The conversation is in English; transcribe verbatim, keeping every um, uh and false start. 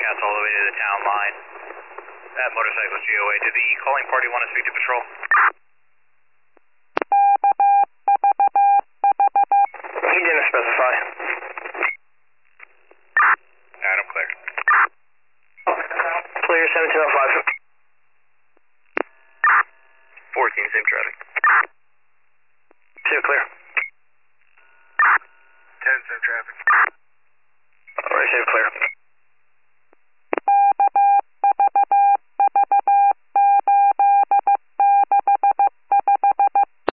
pass all the way to the town line. That motorcycle G O A. Did the calling party want to speak to patrol? He didn't specify. Adam, clear. Clear, seventeen oh five. fourteen, same traffic. Two, clear. ten, same traffic. Alright, two, clear.